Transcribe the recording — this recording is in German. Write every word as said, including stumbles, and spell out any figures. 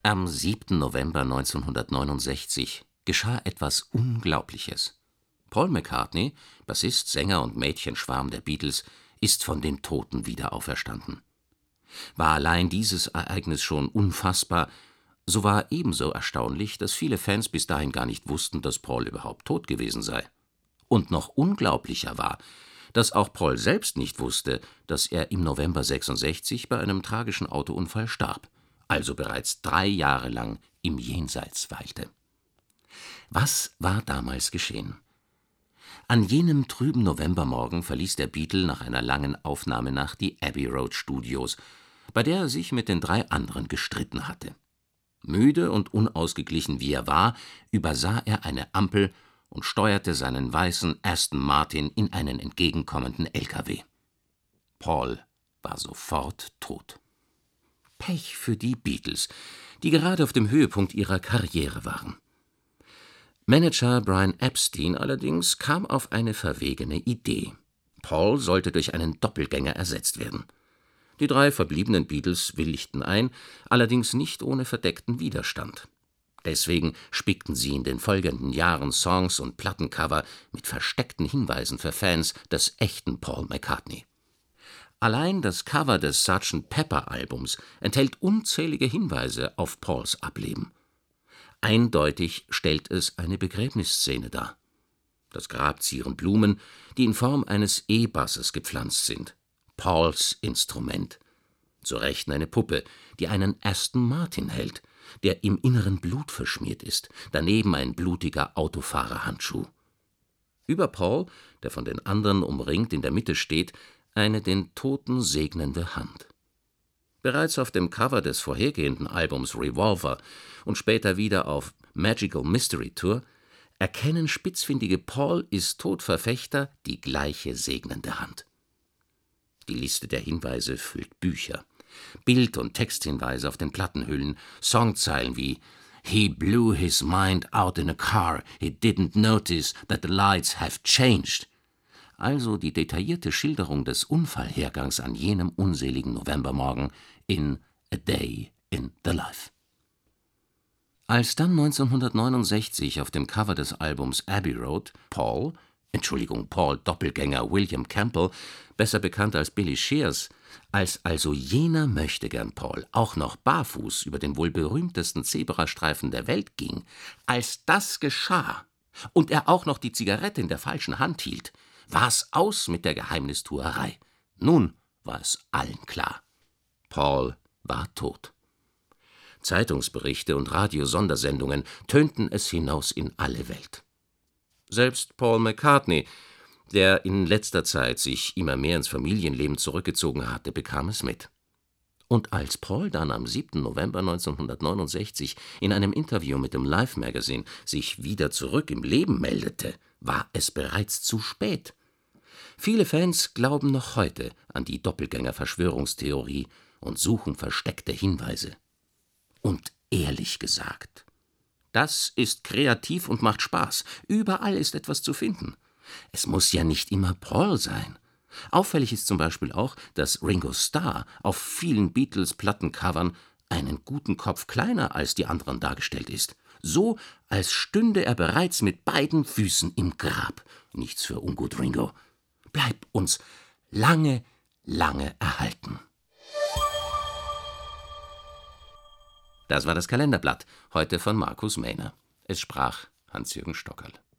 Am siebten November neunzehnhundertneunundsechzig geschah etwas Unglaubliches. Paul McCartney, Bassist, Sänger und Mädchenschwarm der Beatles, ist von den Toten wieder auferstanden. War allein dieses Ereignis schon unfassbar, so war ebenso erstaunlich, dass viele Fans bis dahin gar nicht wussten, dass Paul überhaupt tot gewesen sei. Und noch unglaublicher war, dass auch Paul selbst nicht wusste, dass er im November sechsundsechzig bei einem tragischen Autounfall starb, also bereits drei Jahre lang im Jenseits weilte. Was war damals geschehen? An jenem trüben Novembermorgen verließ der Beatle nach einer langen Aufnahmenacht die Abbey Road Studios, bei der er sich mit den drei anderen gestritten hatte. Müde und unausgeglichen wie er war, übersah er eine Ampel und steuerte seinen weißen Aston Martin in einen entgegenkommenden L K W. Paul war sofort tot. Pech für die Beatles, die gerade auf dem Höhepunkt ihrer Karriere waren. Manager Brian Epstein allerdings kam auf eine verwegene Idee. Paul sollte durch einen Doppelgänger ersetzt werden. Die drei verbliebenen Beatles willigten ein, allerdings nicht ohne verdeckten Widerstand. Deswegen spickten sie in den folgenden Jahren Songs und Plattencover mit versteckten Hinweisen für Fans des echten Paul McCartney. Allein das Cover des Sergeant Pepper Albums enthält unzählige Hinweise auf Pauls Ableben. Eindeutig stellt es eine Begräbnisszene dar. Das Grab zieren Blumen, die in Form eines E-Basses gepflanzt sind. Pauls Instrument. Zur Rechten eine Puppe, die einen Aston Martin hält, der im Inneren Blut verschmiert ist, daneben ein blutiger Autofahrerhandschuh. Über Paul, der von den anderen umringt in der Mitte steht, eine den Toten segnende Hand. Bereits auf dem Cover des vorhergehenden Albums Revolver und später wieder auf Magical Mystery Tour erkennen spitzfindige Paul-ist-tot-Verfechter die gleiche segnende Hand. Die Liste der Hinweise füllt Bücher. Bild- und Texthinweise auf den Plattenhüllen, Songzeilen wie „He blew his mind out in a car, he didn't notice that the lights have changed." Also die detaillierte Schilderung des Unfallhergangs an jenem unseligen Novembermorgen in A Day in the Life. Als dann neunzehnhundertneunundsechzig auf dem Cover des Albums Abbey Road Paul, Entschuldigung, Paul Doppelgänger William Campbell, besser bekannt als Billy Shears, als also jener Möchtegern-Paul auch noch barfuß über den wohl berühmtesten Zebrastreifen der Welt ging, als das geschah und er auch noch die Zigarette in der falschen Hand hielt, war's aus mit der Geheimnistuerei. Nun war es allen klar. Paul war tot. Zeitungsberichte und Radiosondersendungen tönten es hinaus in alle Welt. Selbst Paul McCartney, der in letzter Zeit sich immer mehr ins Familienleben zurückgezogen hatte, bekam es mit. Und als Paul dann am siebten November neunzehnhundertneunundsechzig in einem Interview mit dem Life Magazine sich wieder zurück im Leben meldete, war es bereits zu spät. Viele Fans glauben noch heute an die Doppelgänger-Verschwörungstheorie und suchen versteckte Hinweise. Und ehrlich gesagt, das ist kreativ und macht Spaß. Überall ist etwas zu finden. Es muss ja nicht immer Paul sein. Auffällig ist zum Beispiel auch, dass Ringo Starr auf vielen Beatles-Plattencovern einen guten Kopf kleiner als die anderen dargestellt ist. So, als stünde er bereits mit beiden Füßen im Grab. Nichts für ungut, Ringo. Bleib uns lange, lange erhalten. Das war das Kalenderblatt, heute von Markus Mehner. Es sprach Hans-Jürgen Stockerl.